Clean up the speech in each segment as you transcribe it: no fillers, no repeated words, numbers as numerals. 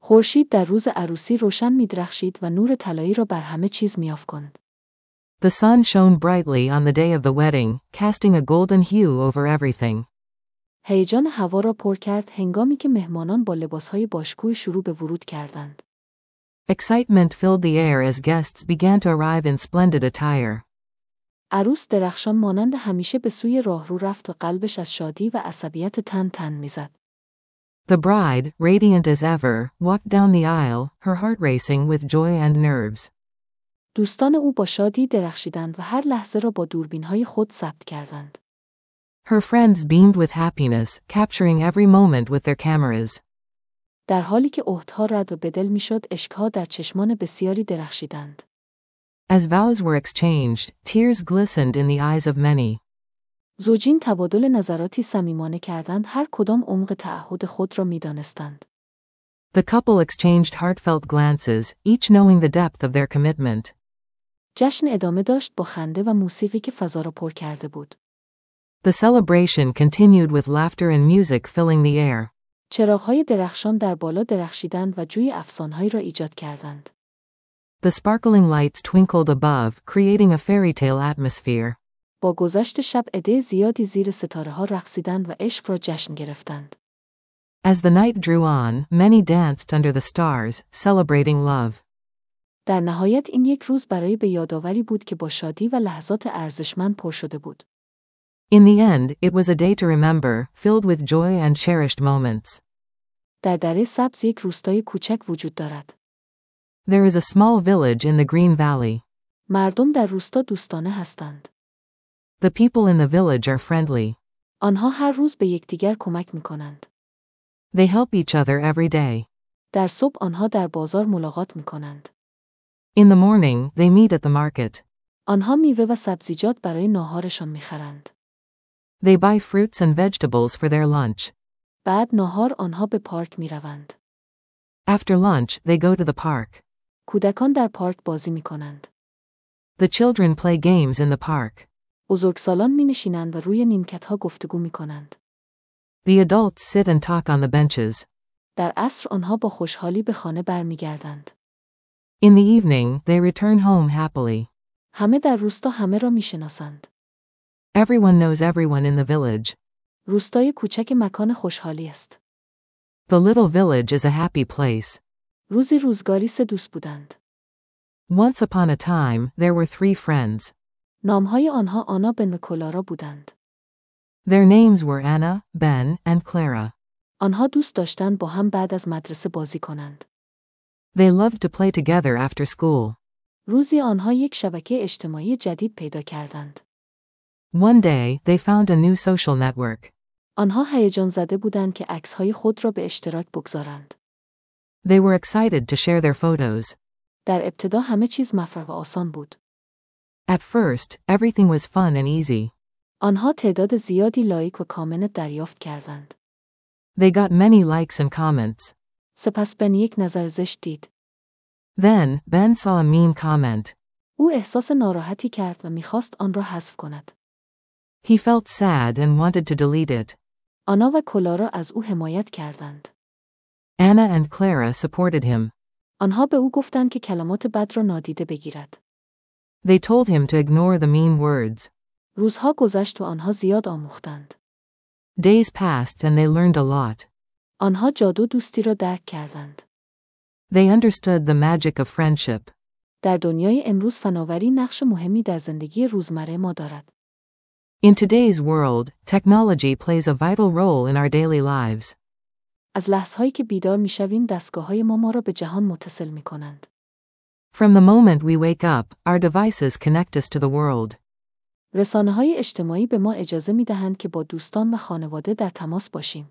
خورشید در روز عروسی روشن می‌درخشید و نور طلایی را بر همه چیز می‌افکند. The sun shone brightly on the day of the wedding, casting a golden hue over everything. هیجان هوا را پر کرد هنگامی که مهمانان با لباسهای باشکوه شروع به ورود کردند. Excitement filled the air as guests began to arrive in splendid attire. عروس درخشان مانند همیشه به سوی راهرو رفت و قلبش از شادی و عصبیت تن می‌زد. The bride, radiant as ever, walked down the aisle, her heart racing with joy and nerves. دوستان او با شادی درخشیدند و هر لحظه را با دوربین‌های خود ثبت کردند. Her friends beamed with happiness, capturing every moment with their cameras. در حالی که عهدها رد و بدل می‌شد، اشک‌ها در چشمان بسیاری درخشیدند. As vows were exchanged, tears glistened in the eyes of many. زوجین تبادل نظراتی صمیمانه کردند، هر کدام عمق تعهد خود را می‌دانستند. The couple exchanged heartfelt glances, each knowing the depth of their commitment. جشن ادامه داشت با خنده و موسیقی که فضا را پر کرده بود. The celebration continued with laughter and music filling the air. چراغ‌های درخشان در بالا درخشیدند و جوی افسانه‌هایی را ایجاد کردند. The sparkling lights twinkled above, creating a fairy tale atmosphere. با گذشت شب عده زیادی زیر ستاره‌ها رقصیدند و عشق را جشن گرفتند. As the night drew on, many danced under the stars, celebrating love. در نهایت این یک روز برای به یادآوری بود که با شادی و لحظات ارزشمند پر شده بود. In the end, it was a day to remember, filled with joy and cherished moments. در دره سبز یک روستای کوچک وجود دارد. There is a small village in the Green Valley. مردم در روستا دوستانه هستند. The people in the village are friendly. آنها هر روز به یکدیگر کمک می‌کنند. They help each other every day. در صبح آنها در بازار ملاقات می‌کنند. In the morning, they meet at the market. آنها میوه و سبزیجات برای ناهارشان می‌خرند. They buy fruits and vegetables for their lunch. بعد ناهار آنها به پارک می‌روند. After lunch, they go to the park. کودکان در پارک بازی می‌کنند. The children play games in the park. بزرگسالان می‌نشینند و روی نیمکت‌ها گفتگو می‌کنند. The adults sit and talk on the benches. در عصر آنها با خوشحالی به خانه برمیگردند. In the evening, they return home happily. همه در روستا همه را می‌شناسند. Everyone knows everyone in the village. روستای کوچک مکان خوشحالی است. The little village is a happy place. روزی روزگاری سه دوست بودند. Once upon a time, there were 3 friends. نامهای آنها آنا، بن و کلارا بودند. Their names were Anna, Ben, and Clara. آنها دوست داشتند با هم بعد از مدرسه بازی کنند. They loved to play together after school. روزی آنها یک شبکه اجتماعی جدید پیدا کردند. One day, they found a new social network. آنها هیجان زده بودند که عکس‌های خود را به اشتراک بگذارند. They were excited to share their photos. در ابتدا همه چیز مفرح و آسان بود. At first, everything was fun and easy. آنها تعداد زیادی لایک و کامنت دریافت کردند. They got many likes and comments. سپس بن یک نظر زشت دید. Then, Ben saw a mean comment. او احساس ناراحتی کرد و می‌خواست آن را حذف کند. He felt sad and wanted to delete it. آنا و کلارا از او حمایت کردند. Anna and Clara supported him. آنها به او گفتند که کلمات بد را نادیده بگیرد. They told him to ignore the mean words. روزها گذشت و آنها زیاد آموختند. Days passed and they learned a lot. آنها جادو دوستی را درک کردند. They understood the magic of friendship. در دنیای امروز فناوری نقش مهمی در زندگی روزمره ما دارد. In today's world, technology plays a vital role in our daily lives. از لحظه‌هایی که بیدار می‌شویم دستگاه‌های ما را به جهان متصل می‌کنند. From the moment we wake up, our devices connect us to the world. رسانه‌های اجتماعی به ما اجازه می‌دهند که با دوستان و خانواده در تماس باشیم.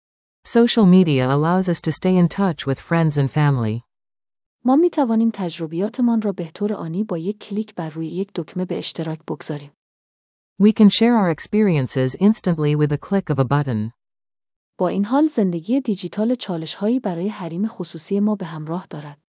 Social media allows us to stay in touch with friends and family. ما می‌توانیم تجربیاتمان را به طور آنی با یک کلیک بر روی یک دکمه به اشتراک بگذاریم. We can share our experiences instantly with a click of a button. با این حال زندگی دیجیتال چالش‌هایی برای حریم خصوصی ما به همراه دارد.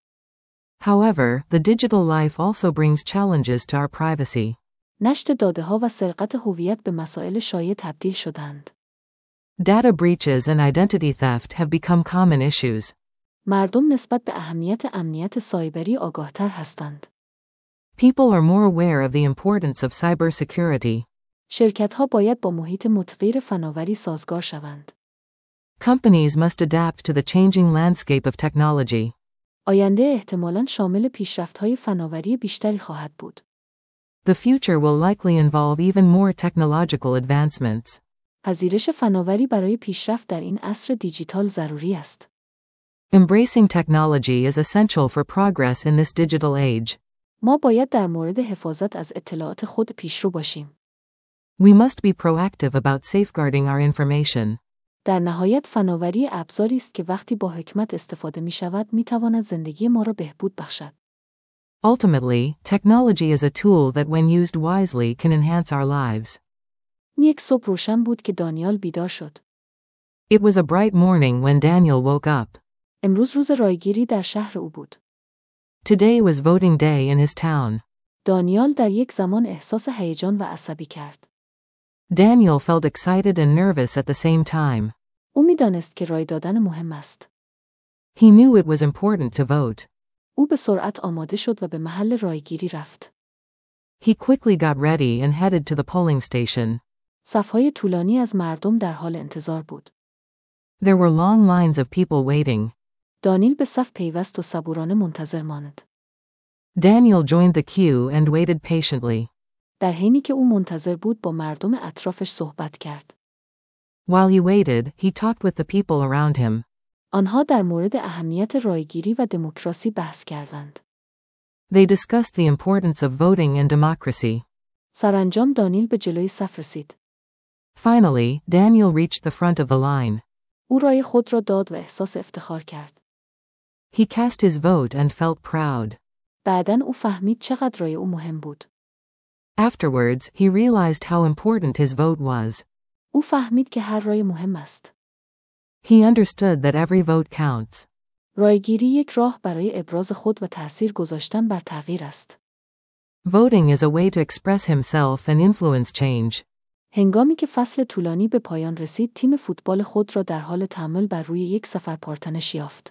However, the digital life also brings challenges to our privacy. نشت داده‌ها و سرقت هویت به مسائل شایع تبدیل شدند. Data breaches and identity theft have become common issues. مردم نسبت به اهمیت امنیت سایبری آگاهتر هستند. People are more aware of the importance of cybersecurity. شرکت‌ها باید با محیط متغیر فناوری سازگار شوند. Companies must adapt to the changing landscape of technology. آینده احتمالاً شامل پیشرفت‌های فناوری بیشتری خواهد بود. The future will likely involve even more technological advancements. پذیرش فناوری برای پیشرفت در این عصر دیجیتال ضروری است. Embracing technology is essential for progress in this digital age. ما باید در مورد حفاظت از اطلاعات خود پیشرو باشیم. We must be proactive about safeguarding our information. در نهایت فناوری ابزاری است که وقتی با حکمت استفاده می شود می تواند زندگی ما را بهبود بخشد. Ultimately, technology is a tool that when used wisely can enhance our lives. یک صبح روشن بود که دانیال بیدار شد. It was a bright morning when Daniel woke up. امروز روز رایگیری در شهر او بود. Today was voting day in his town. دانیال در یک زمان احساس هیجان و عصبی کرد. Daniel felt excited and nervous at the same time. او می دانست که رای دادن مهم است. He knew it was important to vote. او به سرعت آماده شد و به محل رایگیری رفت. He quickly got ready and headed to the polling station. صفهای طولانی از مردم در حال انتظار بود. There were long lines of people waiting. دانیل به صف پیوست و صبورانه منتظر ماند. Daniel joined the queue and waited patiently. در حینی که او منتظر بود با مردم اطرافش صحبت کرد. While he waited, he talked with the people around him. آنها در مورد اهمیت رایگیری و دموکراسی بحث کردند. They discussed the importance of voting and democracy. سرانجام دانیل به جلوی صف رسید. Finally, Daniel reached the front of the line. او رای خود را داد و احساس افتخار کرد. He cast his vote and felt proud. بعداً او فهمید چقدر رای او مهم بود. Afterwards, he realized how important his vote was. او فهمید که هر رای مهم است. He understood that every vote counts. رایگیری یک راه برای ابراز خود و تأثیر گذاشتن بر تغییر است. Voting is a way to express himself and influence change. هنگامی که فصل طولانی به پایان رسید، تیم فوتبال خود را در حال تأمل بر روی یک سفر پرتنش یافت.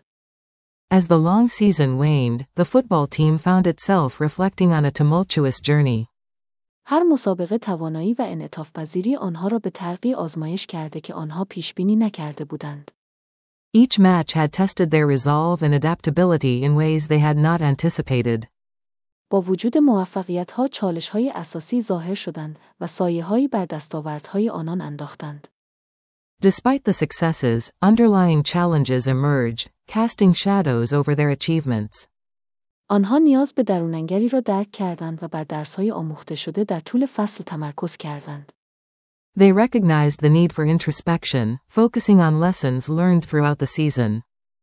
As the long season waned, the football team found itself reflecting on a tumultuous journey. هر مسابقه توانایی و انعطاف‌پذیری آنها را به طرقی آزمایش کرده که آنها پیش‌بینی نکرده بودند. Each match had tested their resolve and adaptability in ways they had not anticipated. با وجود موفقیت‌ها، چالش‌های اساسی ظاهر شدند و سایه‌هایی بر دستاوردهای آنان انداختند. Despite the successes, underlying challenges emerge, casting shadows over their achievements. آنها نیاز به دروننگری را درک کردند و بر درس‌های آموخته شده در طول فصل تمرکز کردند. They recognized the need for introspection, focusing on lessons learned throughout the season.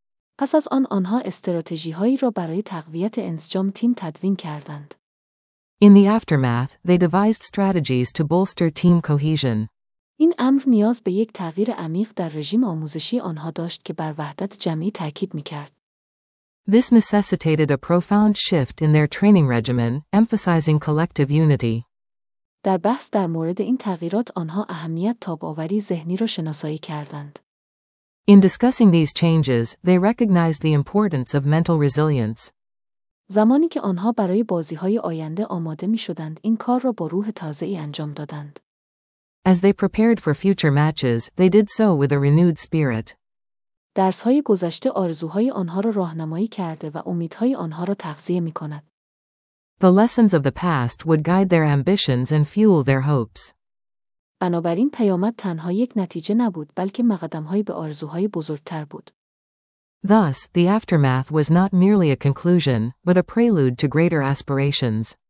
پس از آنها استراتژی‌هایی را برای تقویت انسجام تیم تدوین کردند. In the aftermath, they devised strategies to bolster team cohesion. این امر نیاز به یک تغییر عمیق در رژیم آموزشی آنها داشت که بر وحدت جمعی تاکید می‌کرد. This necessitated a profound shift in their training regimen, emphasizing collective unity. در بحث در مورد این تغییرات آنها اهمیت تاب‌آوری ذهنی را شناسایی کردند. In discussing these changes, they recognized the importance of mental resilience. زمانی که آنها برای بازی‌های آینده آماده می‌شدند، این کار را با روح تازه‌ای انجام دادند. As they prepared for future matches, they did so with a renewed spirit. درس‌های گذشته آرزوهای آنها را راهنمایی کرده و امیدهای آنها را تغذیه می‌کند. The lessons of the past would guide their ambitions and fuel their hopes. بنابراین پیامد تنها یک نتیجه نبود، بلکه مقدم‌هایی به آرزوهای بزرگتر بود. Thus, the aftermath was not merely a conclusion, but a prelude to greater aspirations.